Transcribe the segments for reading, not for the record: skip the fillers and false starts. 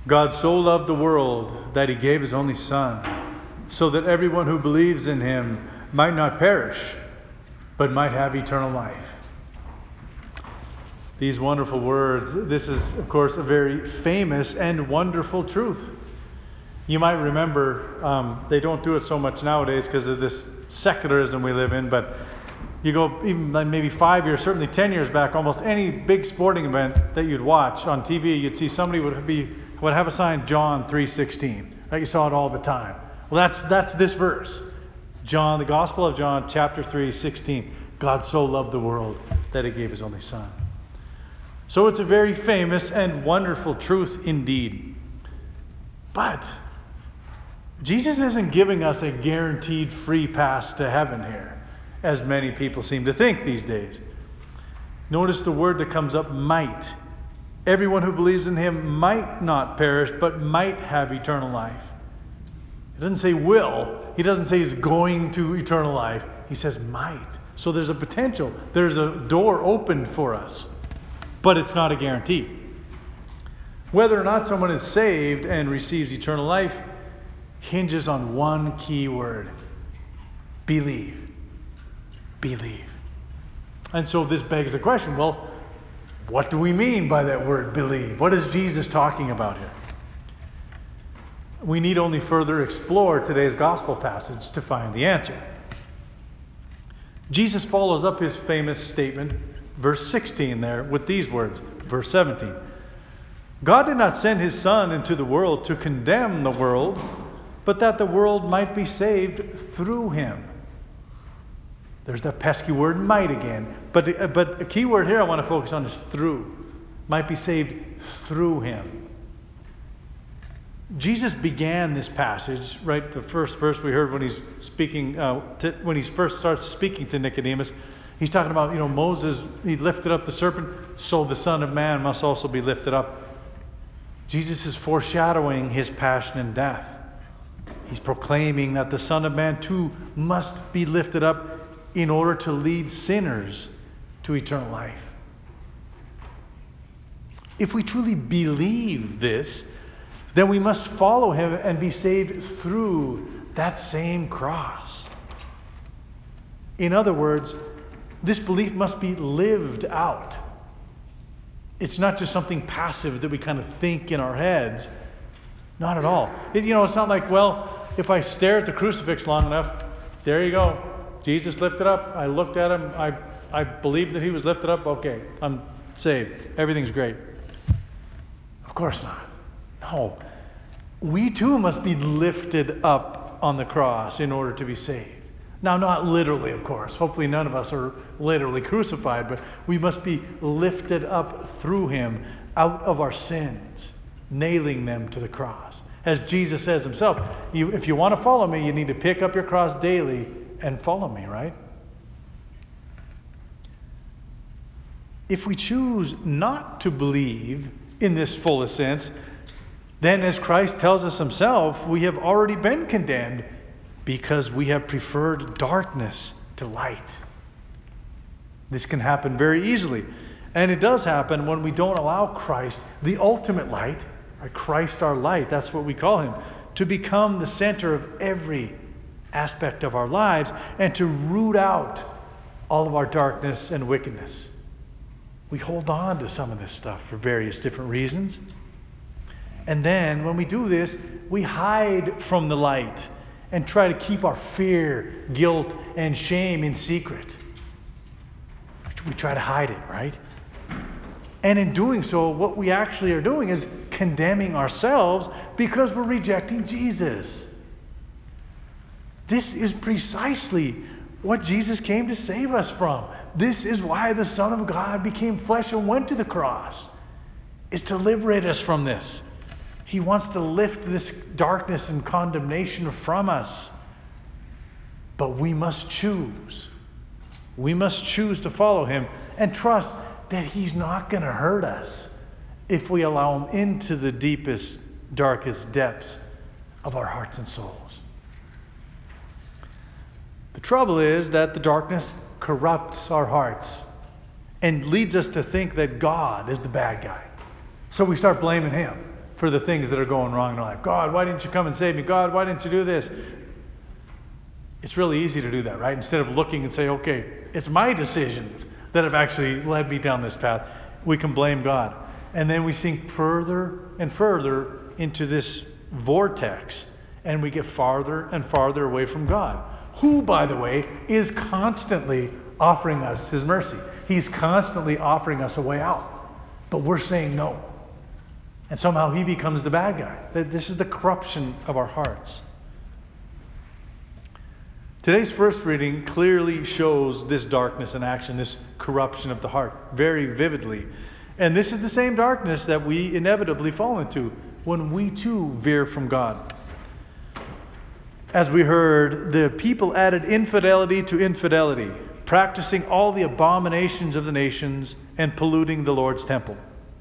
God so loved the world that he gave his only Son, so that everyone who believes in him might not perish, but might have eternal life. These wonderful words, this is, of course, a very famous and wonderful truth. You might remember, they don't do it so much nowadays because of this secularism we live in, but you go even maybe 5 years, certainly 10 years back, almost any big sporting event that you'd watch on TV, you'd see somebody would have a sign, John 3:16. Right? You saw it all the time. Well, that's this verse. John, the Gospel of John, chapter 3:16. God so loved the world that he gave his only Son. So it's a very famous and wonderful truth indeed. But Jesus isn't giving us a guaranteed free pass to heaven here, as many people seem to think these days. Notice the word that comes up, might. Everyone who believes in him might not perish, but might have eternal life. He doesn't say will. He doesn't say he's going to eternal life. He says might. So there's a potential. There's a door open for us. But it's not a guarantee. Whether or not someone is saved and receives eternal life hinges on one key word. Believe. Believe. And so this begs the question, well, what do we mean by that word believe? What is Jesus talking about here? We need only further explore today's gospel passage to find the answer. Jesus follows up his famous statement, verse 16 there, with these words, verse 17. God did not send his Son into the world to condemn the world, but that the world might be saved through him. There's that pesky word might again. But a key word here I want to focus on is through. Might be saved through him. Jesus began this passage, right? The first verse we heard when he's speaking, when he first starts speaking to Nicodemus, he's talking about, Moses, he lifted up the serpent, so the Son of Man must also be lifted up. Jesus is foreshadowing his passion and death. He's proclaiming that the Son of Man too must be lifted up in order to lead sinners to eternal life. If we truly believe this, then we must follow him and be saved through that same cross. In other words, this belief must be lived out. It's not just something passive that we kind of think in our heads. Not at all. It's not like, well, if I stare at the crucifix long enough, there you go. Jesus lifted up. I looked at him. I believed that he was lifted up. Okay, I'm saved. Everything's great. Of course not. No. We too must be lifted up on the cross in order to be saved. Now, not literally, of course. Hopefully none of us are literally crucified, but we must be lifted up through him out of our sins, nailing them to the cross. As Jesus says himself, if you want to follow me, you need to pick up your cross daily and follow me, right? If we choose not to believe in this fullest sense, then as Christ tells us himself, we have already been condemned because we have preferred darkness to light. This can happen very easily. And it does happen when we don't allow Christ, the ultimate light, or Christ our light, that's what we call him, to become the center of every aspect of our lives and to root out all of our darkness and wickedness. We hold on to some of this stuff for various different reasons. And then when we do this, we hide from the light and try to keep our fear, guilt, and shame in secret. We try to hide it, right? And in doing so, what we actually are doing is condemning ourselves because we're rejecting Jesus. This is precisely what Jesus came to save us from. This is why the Son of God became flesh and went to the cross, is to liberate us from this. He wants to lift this darkness and condemnation from us. But we must choose. We must choose to follow him and trust that he's not going to hurt us if we allow him into the deepest, darkest depths of our hearts and souls. The trouble is that the darkness corrupts our hearts and leads us to think that God is the bad guy. So we start blaming him. for the things that are going wrong in our life. God, why didn't you come and save me? God, why didn't you do this? It's really easy to do that, right? Instead of looking and say, okay, it's my decisions that have actually led me down this path. We can blame God. And then we sink further and further into this vortex, and we get farther and farther away from God, who, by the way, is constantly offering us his mercy. He's constantly offering us a way out, but we're saying no. And somehow he becomes the bad guy. This is the corruption of our hearts. Today's first reading clearly shows this darkness in action, this corruption of the heart, very vividly. And this is the same darkness that we inevitably fall into when we too veer from God. As we heard, the people added infidelity to infidelity, practicing all the abominations of the nations and polluting the Lord's temple.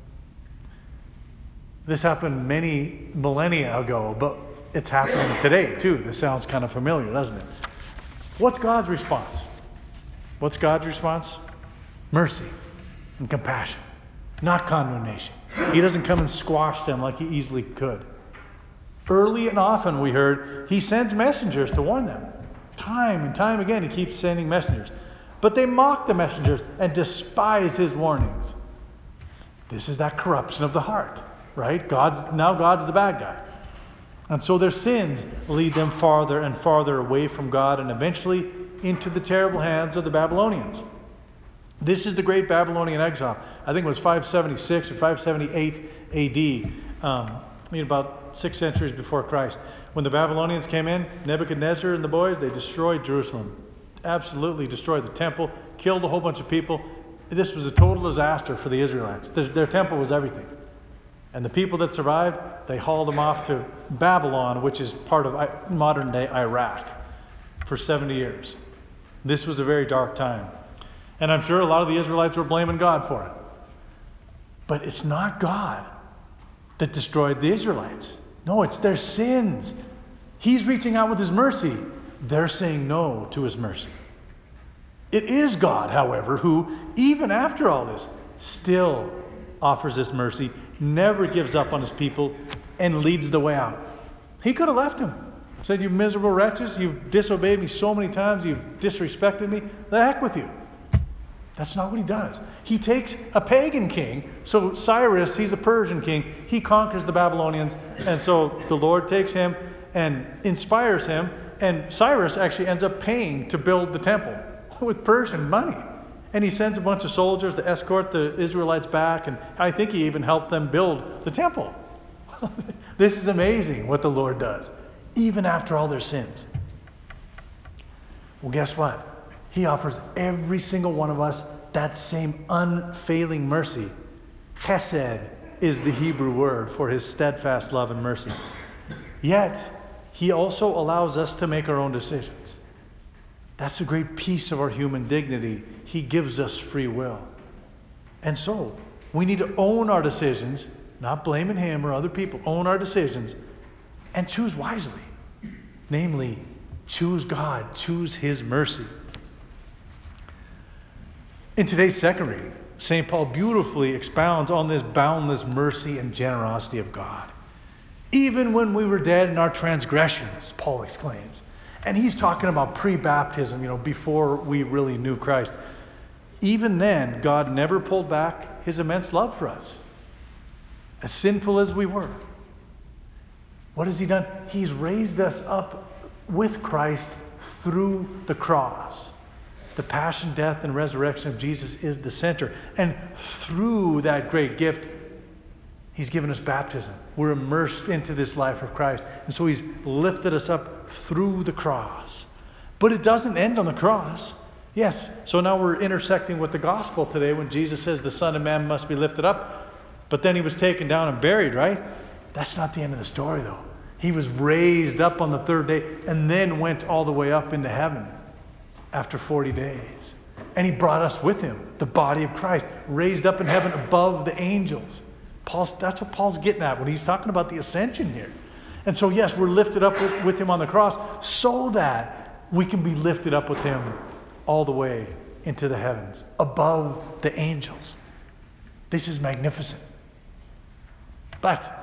This happened many millennia ago, but it's happening today too. This sounds kind of familiar, doesn't it? What's God's response? What's God's response? Mercy and compassion, not condemnation. He doesn't come and squash them like he easily could. Early and often, we heard, he sends messengers to warn them. Time and time again, he keeps sending messengers. But they mock the messengers and despise his warnings. This is that corruption of the heart, right? God's the bad guy. And so their sins lead them farther and farther away from God and eventually into the terrible hands of the Babylonians. This is the great Babylonian exile. I think it was 576 or 578 AD, about 6 centuries before Christ. When the Babylonians came in, Nebuchadnezzar and the boys, they destroyed Jerusalem. Absolutely destroyed the temple, killed a whole bunch of people. This was a total disaster for the Israelites. Their temple was everything. And the people that survived, they hauled them off to Babylon, which is part of modern-day Iraq, for 70 years. This was a very dark time. And I'm sure a lot of the Israelites were blaming God for it. But it's not God that destroyed the Israelites. No, it's their sins. He's reaching out with his mercy. They're saying no to his mercy. It is God, however, who, even after all this, still offers this mercy, never gives up on his people, and leads the way out. He could have left him. Said, you miserable wretches, you've disobeyed me so many times, you've disrespected me. The heck with you. That's not what he does. He takes a pagan king. So Cyrus, he's a Persian king. He conquers the Babylonians. And so the Lord takes him and inspires him. And Cyrus actually ends up paying to build the temple with Persian money. And he sends a bunch of soldiers to escort the Israelites back. And I think he even helped them build the temple. This is amazing what the Lord does, even after all their sins. Well, guess what? He offers every single one of us that same unfailing mercy. Chesed is the Hebrew word for his steadfast love and mercy. Yet, he also allows us to make our own decisions. That's a great piece of our human dignity. He gives us free will. And so, we need to own our decisions, not blaming him or other people. Own our decisions and choose wisely. Namely, choose God, choose his mercy. In today's second reading, St. Paul beautifully expounds on this boundless mercy and generosity of God. Even when we were dead in our transgressions, Paul exclaims. And he's talking about pre-baptism, before we really knew Christ. Even then, God never pulled back his immense love for us. As sinful as we were. What has he done? He's raised us up with Christ through the cross. The passion, death, and resurrection of Jesus is the center. And through that great gift, he's given us baptism. We're immersed into this life of Christ. And so he's lifted us up through the cross. But it doesn't end on the cross. Yes, so now we're intersecting with the gospel today when Jesus says the Son of Man must be lifted up. But then he was taken down and buried, right? That's not the end of the story, though. He was raised up on the third day and then went all the way up into heaven after 40 days. And he brought us with him, the body of Christ, raised up in heaven above the angels. That's what Paul's getting at when he's talking about the ascension here. And so, yes, we're lifted up with him on the cross so that we can be lifted up with him all the way into the heavens, above the angels. This is magnificent. But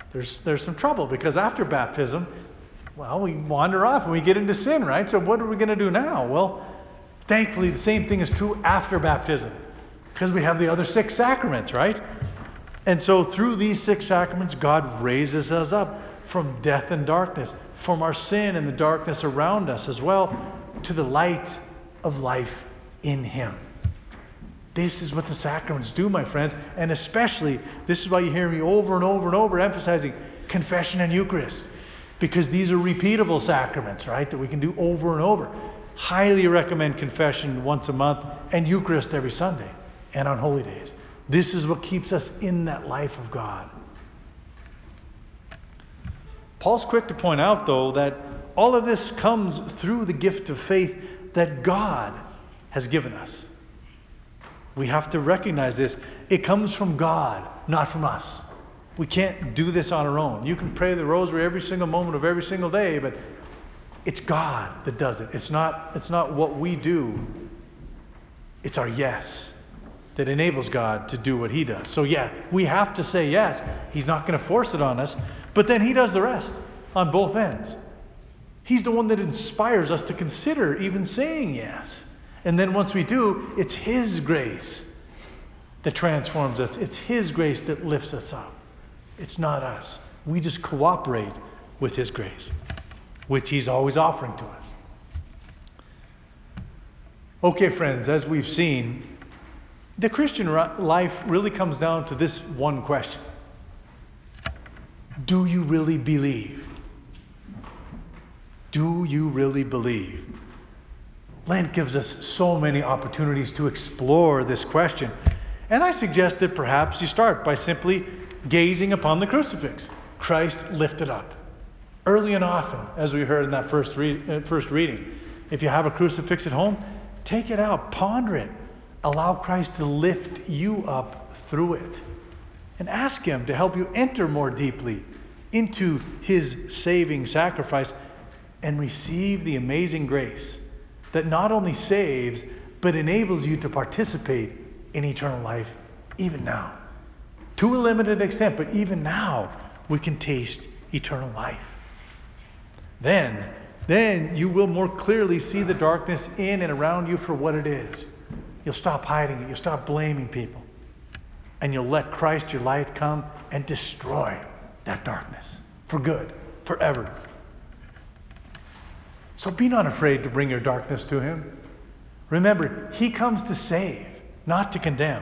there's some trouble, because after baptism, well, we wander off and we get into sin, right? So what are we going to do now? Well, thankfully, the same thing is true after baptism, because we have the other 6 sacraments, right? And so through these 6 sacraments, God raises us up from death and darkness, from our sin and the darkness around us as well, to the light of life in Him. This is what the sacraments do, my friends. And especially, this is why you hear me over and over and over emphasizing confession and Eucharist. Because these are repeatable sacraments, right? That we can do over and over. Highly recommend confession once a month and Eucharist every Sunday and on holy days. This is what keeps us in that life of God. Paul's quick to point out, though, that all of this comes through the gift of faith that God has given us. We have to recognize this. It comes from God, not from us. We can't do this on our own. You can pray the rosary every single moment of every single day, but it's God that does it. It's not what we do. It's our yes that enables God to do what He does. So yeah, we have to say yes. He's not going to force it on us, but then He does the rest on both ends. He's the one that inspires us to consider even saying yes. And then once we do, it's His grace that transforms us. It's His grace that lifts us up. It's not us. We just cooperate with His grace, which He's always offering to us. Okay, friends, as we've seen, the Christian life really comes down to this one question. Do you really believe? Do you really believe? Lent gives us so many opportunities to explore this question. And I suggest that perhaps you start by simply gazing upon the crucifix, Christ lifted up. Early and often, as we heard in that first reading. If you have a crucifix at home, take it out, ponder it. Allow Christ to lift you up through it. And ask Him to help you enter more deeply into His saving sacrifice and receive the amazing grace that not only saves, but enables you to participate in eternal life even now. To a limited extent, but even now we can taste eternal life. Then you will more clearly see the darkness in and around you for what it is. You'll stop hiding it. You'll stop blaming people. And you'll let Christ, your light, come and destroy that darkness for good, forever. So be not afraid to bring your darkness to Him. Remember, He comes to save, not to condemn.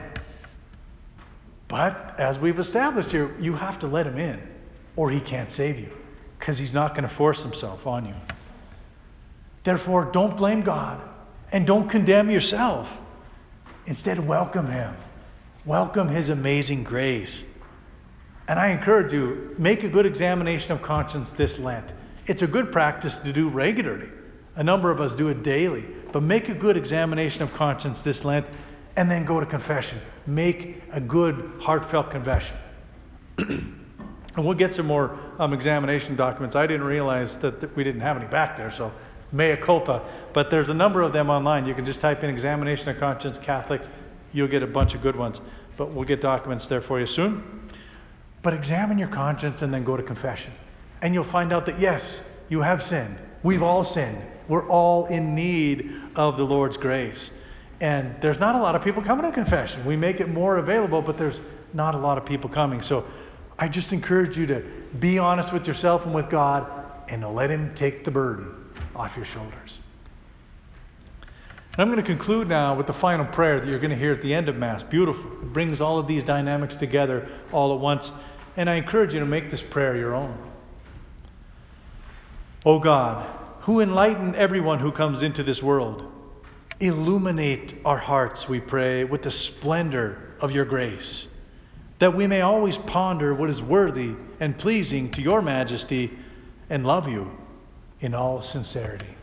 But as we've established here, you have to let Him in, or He can't save you, because He's not going to force Himself on you. Therefore, don't blame God and don't condemn yourself. Instead, welcome Him. Welcome His amazing grace. And I encourage you, make a good examination of conscience this Lent. It's a good practice to do regularly. A number of us do it daily. But make a good examination of conscience this Lent and then go to confession. Make a good, heartfelt confession. And we'll get some more examination documents. I didn't realize that we didn't have any back there, so mea culpa. But there's a number of them online. You can just type in examination of conscience Catholic. You'll get a bunch of good ones. But we'll get documents there for you soon. But examine your conscience and then go to confession. And you'll find out that yes, you have sinned. We've all sinned. We're all in need of the Lord's grace. And there's not a lot of people coming to confession. We make it more available, but there's not a lot of people coming. So I just encourage you to be honest with yourself and with God and to let Him take the burden off your shoulders. And I'm going to conclude now with the final prayer that you're going to hear at the end of Mass. Beautiful. It brings all of these dynamics together all at once. And I encourage you to make this prayer your own. O God, who enlighten everyone who comes into this world, illuminate our hearts, we pray, with the splendor of your grace, that we may always ponder what is worthy and pleasing to your majesty and love you in all sincerity.